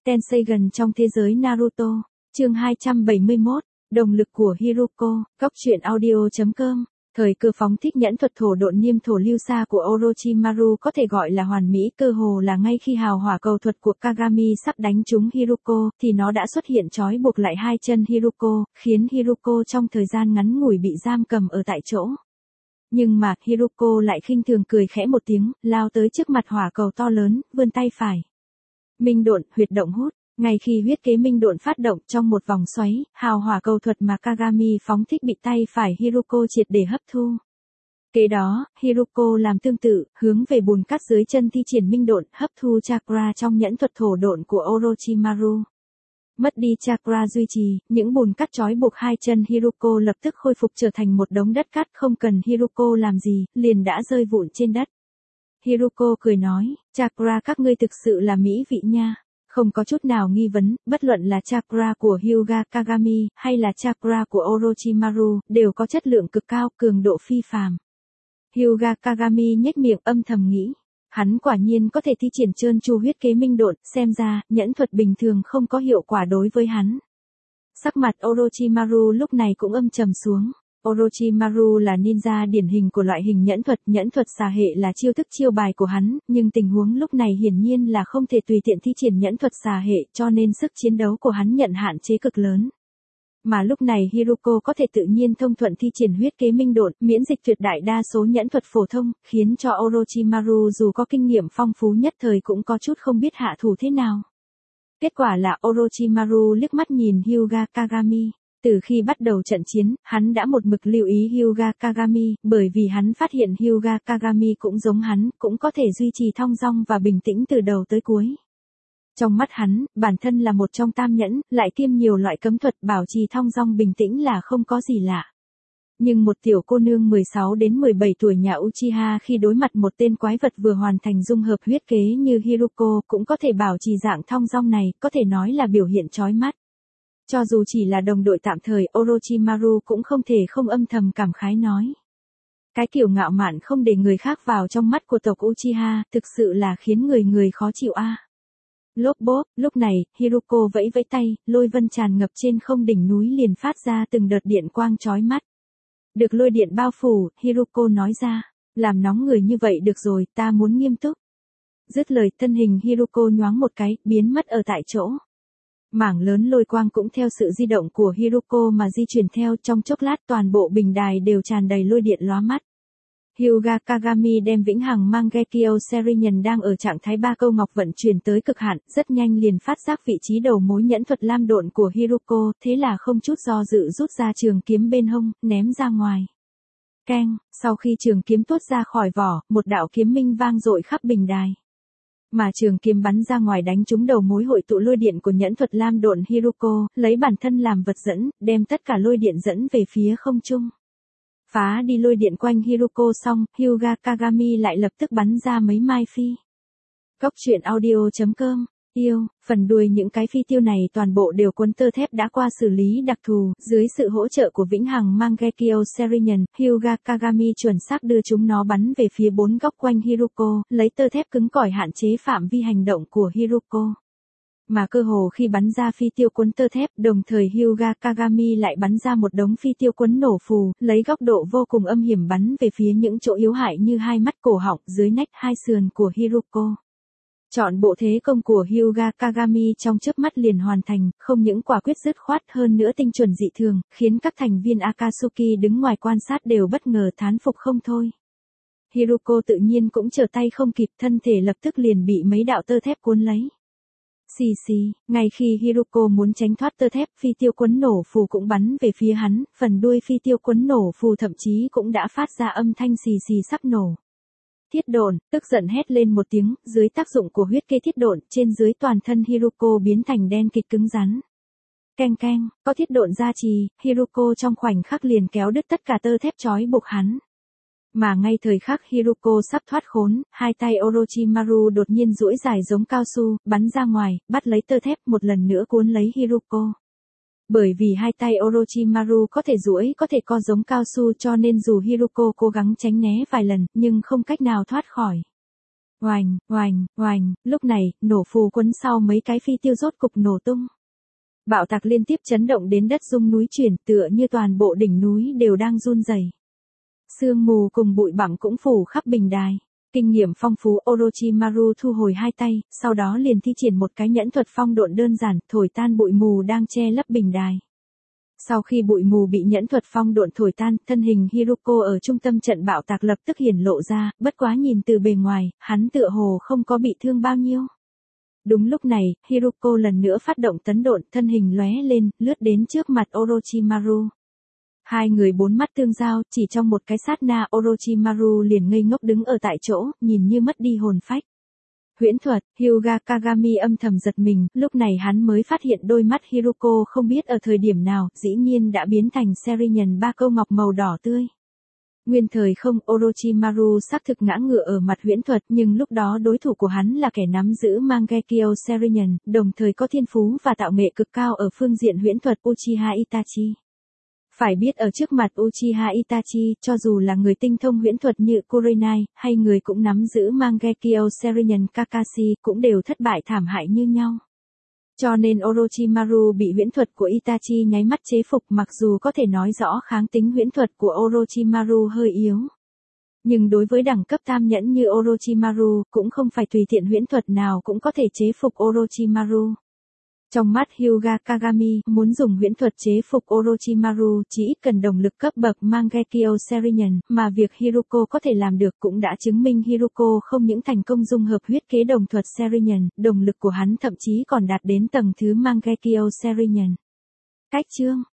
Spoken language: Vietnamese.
Tenseigan trong thế giới Naruto, chương 271, động lực của Hiruko, góc truyện audio.com. Thời cơ phóng thích nhẫn thuật thổ độn niêm thổ lưu xa của Orochimaru có thể gọi là hoàn mỹ, cơ hồ là ngay khi hào hỏa cầu thuật của Kagami sắp đánh trúng Hiruko thì nó đã xuất hiện trói buộc lại hai chân Hiruko, khiến Hiruko trong thời gian ngắn ngủi bị giam cầm ở tại chỗ. Nhưng mà Hiruko lại khinh thường cười khẽ một tiếng, lao tới trước mặt hỏa cầu to lớn, vươn tay phải. Minh độn, huyệt động hút. Ngay khi huyết kế minh độn phát động trong một vòng xoáy, hào hỏa cầu thuật mà Kagami phóng thích bị tay phải Hiruko triệt để hấp thu. Kế đó, Hiruko làm tương tự, hướng về bùn cát dưới chân thi triển minh độn, hấp thu chakra trong nhẫn thuật thổ độn của Orochimaru. Mất đi chakra duy trì, những bùn cát trói buộc hai chân Hiruko lập tức khôi phục trở thành một đống đất cát, không cần Hiruko làm gì, liền đã rơi vụn trên đất. Hiruko cười nói, chakra các ngươi thực sự là mỹ vị nha. Không có chút nào nghi vấn, bất luận là chakra của Hyuga Kagami, hay là chakra của Orochimaru, đều có chất lượng cực cao, cường độ phi phàm. Hyuga Kagami nhếch miệng âm thầm nghĩ. Hắn quả nhiên có thể thi triển trơn tru huyết kế minh độn, xem ra, nhẫn thuật bình thường không có hiệu quả đối với hắn. Sắc mặt Orochimaru lúc này cũng âm trầm xuống. Orochimaru là ninja điển hình của loại hình nhẫn thuật xà hệ là chiêu thức chiêu bài của hắn, nhưng tình huống lúc này hiển nhiên là không thể tùy tiện thi triển nhẫn thuật xà hệ, cho nên sức chiến đấu của hắn nhận hạn chế cực lớn. Mà lúc này Hiruko có thể tự nhiên thông thuận thi triển huyết kế minh độn, miễn dịch tuyệt đại đa số nhẫn thuật phổ thông, khiến cho Orochimaru dù có kinh nghiệm phong phú nhất thời cũng có chút không biết hạ thủ thế nào. Kết quả là Orochimaru liếc mắt nhìn Hyuga Kagami. Từ khi bắt đầu trận chiến, hắn đã một mực lưu ý Hyuga Kagami, bởi vì hắn phát hiện Hyuga Kagami cũng giống hắn, cũng có thể duy trì thong dong và bình tĩnh từ đầu tới cuối. Trong mắt hắn, bản thân là một trong tam nhẫn, lại kiêm nhiều loại cấm thuật, bảo trì thong dong bình tĩnh là không có gì lạ. Nhưng một tiểu cô nương 16 đến 17 tuổi nhà Uchiha khi đối mặt một tên quái vật vừa hoàn thành dung hợp huyết kế như Hiruko cũng có thể bảo trì dạng thong dong này, có thể nói là biểu hiện chói mắt. Cho dù chỉ là đồng đội tạm thời, Orochimaru cũng không thể không âm thầm cảm khái nói. Cái kiểu ngạo mạn không để người khác vào trong mắt của tộc Uchiha, thực sự là khiến người khó chịu a. Lốp bốp, lúc này, Hiruko vẫy vẫy tay, lôi vân tràn ngập trên không đỉnh núi liền phát ra từng đợt điện quang chói mắt. Được lôi điện bao phủ, Hiruko nói ra, làm nóng người như vậy được rồi, ta muốn nghiêm túc. Dứt lời, thân hình Hiruko nhoáng một cái, biến mất ở tại chỗ. Mảng lớn lôi quang cũng theo sự di động của Hiruko mà di chuyển theo, trong chốc lát toàn bộ bình đài đều tràn đầy lôi điện lóa mắt. Hyuga Kagami đem vĩnh hằng Mangekyo Serinen đang ở trạng thái ba câu ngọc vận chuyển tới cực hạn, rất nhanh liền phát giác vị trí đầu mối nhẫn thuật lam độn của Hiruko, thế là không chút do dự rút ra trường kiếm bên hông, ném ra ngoài. Keng, sau khi trường kiếm tuốt ra khỏi vỏ, một đạo kiếm minh vang dội khắp bình đài. Mà trường kiếm bắn ra ngoài đánh trúng đầu mối hội tụ lôi điện của nhẫn thuật lam độn Hiruko, lấy bản thân làm vật dẫn, đem tất cả lôi điện dẫn về phía không trung. Phá đi lôi điện quanh Hiruko xong, Hyuga Kagami lại lập tức bắn ra mấy mai phi. Góc truyện audio.com, phần đuôi những cái phi tiêu này toàn bộ đều cuốn tơ thép đã qua xử lý đặc thù, dưới sự hỗ trợ của vĩnh hằng Mangekyo Serinen, Hyuga Kagami chuẩn xác đưa chúng nó bắn về phía bốn góc quanh Hiruko, lấy tơ thép cứng cỏi hạn chế phạm vi hành động của Hiruko. Mà cơ hồ khi bắn ra phi tiêu cuốn tơ thép, đồng thời Hyuga Kagami lại bắn ra một đống phi tiêu cuốn nổ phù, lấy góc độ vô cùng âm hiểm bắn về phía những chỗ yếu hại như hai mắt, cổ họng, dưới nách, hai sườn của Hiruko. Chọn bộ thế công của Hyuga Kagami trong chớp mắt liền hoàn thành, không những quả quyết dứt khoát hơn nữa tinh chuẩn dị thường, khiến các thành viên Akatsuki đứng ngoài quan sát đều bất ngờ thán phục không thôi. Hiruko tự nhiên cũng trở tay không kịp, thân thể lập tức liền bị mấy đạo tơ thép cuốn lấy. Xì xì, ngay khi Hiruko muốn tránh thoát tơ thép, phi tiêu cuốn nổ phù cũng bắn về phía hắn, phần đuôi phi tiêu cuốn nổ phù thậm chí cũng đã phát ra âm thanh xì xì sắp nổ. Thiết độn, tức giận hét lên một tiếng, dưới tác dụng của huyết kế thiết độn, trên dưới toàn thân Hiruko biến thành đen kịt cứng rắn. Keng keng, có thiết độn gia trì, Hiruko trong khoảnh khắc liền kéo đứt tất cả tơ thép trói buộc hắn. Mà ngay thời khắc Hiruko sắp thoát khốn, hai tay Orochimaru đột nhiên duỗi dài giống cao su, bắn ra ngoài, bắt lấy tơ thép một lần nữa cuốn lấy Hiruko. Bởi vì hai tay Orochimaru có thể duỗi có thể co giống cao su cho nên dù Hiruko cố gắng tránh né vài lần, nhưng không cách nào thoát khỏi. Oành, oành, oành, lúc này, nổ phù quấn sau mấy cái phi tiêu rốt cục nổ tung. Bạo tạc liên tiếp chấn động đến đất rung núi chuyển, tựa như toàn bộ đỉnh núi đều đang run rẩy. Sương mù cùng bụi bặm cũng phủ khắp bình đài. Kinh nghiệm phong phú Orochimaru thu hồi hai tay, sau đó liền thi triển một cái nhẫn thuật phong độn đơn giản, thổi tan bụi mù đang che lấp bình đài. Sau khi bụi mù bị nhẫn thuật phong độn thổi tan, thân hình Hiruko ở trung tâm trận bạo tạc lập tức hiển lộ ra, bất quá nhìn từ bề ngoài, hắn tựa hồ không có bị thương bao nhiêu. Đúng lúc này, Hiruko lần nữa phát động tấn độn, thân hình lóe lên, lướt đến trước mặt Orochimaru. Hai người bốn mắt tương giao, chỉ trong một cái sát na Orochimaru liền ngây ngốc đứng ở tại chỗ, nhìn như mất đi hồn phách. Huyễn thuật, Hyuga Kagami âm thầm giật mình, lúc này hắn mới phát hiện đôi mắt Hiruko không biết ở thời điểm nào, dĩ nhiên đã biến thành Serinhân ba câu ngọc màu đỏ tươi. Nguyên thời không, Orochimaru xác thực ngã ngựa ở mặt huyễn thuật, nhưng lúc đó đối thủ của hắn là kẻ nắm giữ Mangekyo Serinhân, đồng thời có thiên phú và tạo nghệ cực cao ở phương diện huyễn thuật Uchiha Itachi. Phải biết ở trước mặt Uchiha Itachi, cho dù là người tinh thông huyễn thuật như Kurenai, hay người cũng nắm giữ Mangekyo Serinhân Kakashi, cũng đều thất bại thảm hại như nhau. Cho nên Orochimaru bị huyễn thuật của Itachi nháy mắt chế phục, mặc dù có thể nói rõ kháng tính huyễn thuật của Orochimaru hơi yếu. Nhưng đối với đẳng cấp tam nhẫn như Orochimaru, cũng không phải tùy tiện huyễn thuật nào cũng có thể chế phục Orochimaru. Trong mắt Hyuga Kagami, muốn dùng huyễn thuật chế phục Orochimaru chỉ ít cần đồng lực cấp bậc Mangekyo Serinhân, mà việc Hiruko có thể làm được cũng đã chứng minh Hiruko không những thành công dung hợp huyết kế đồng thuật Serinhân, đồng lực của hắn thậm chí còn đạt đến tầng thứ Mangekyo Serinhân. Cách chương